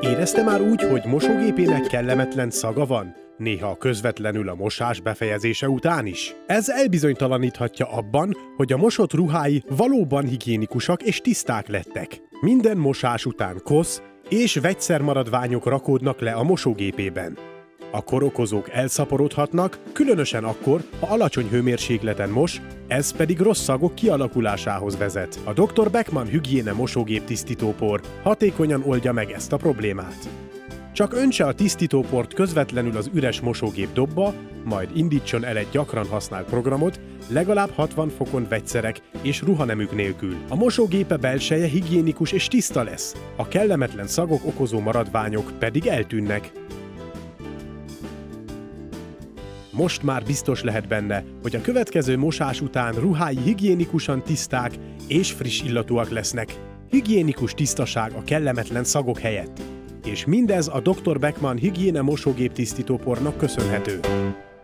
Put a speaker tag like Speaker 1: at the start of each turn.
Speaker 1: Érezte már úgy, hogy mosógépének kellemetlen szaga van? Néha közvetlenül a mosás befejezése után is. Ez elbizonytalaníthatja abban, hogy a mosott ruhái valóban higiénikusak és tiszták lettek. Minden mosás után kosz és vegyszermaradványok rakódnak le a mosógépében. A korokozók elszaporodhatnak, különösen akkor, ha alacsony hőmérsékleten mos, ez pedig rossz szagok kialakulásához vezet. A Dr. Beckmann Hygiene mosógép tisztítópor hatékonyan oldja meg ezt a problémát. Csak öntse a tisztítóport közvetlenül az üres mosógép dobba, majd indítson el egy gyakran használt programot, legalább 60 fokon vegyszerek és ruhanemük nélkül. A mosógépe belseje higiénikus és tiszta lesz, a kellemetlen szagok okozó maradványok pedig eltűnnek. Most már biztos lehet benne, hogy a következő mosás után ruhái higiénikusan tiszták és friss illatúak lesznek. Higiénikus tisztaság a kellemetlen szagok helyett. És mindez a Dr. Beckmann Hygiene mosógép tisztítópornak köszönhető.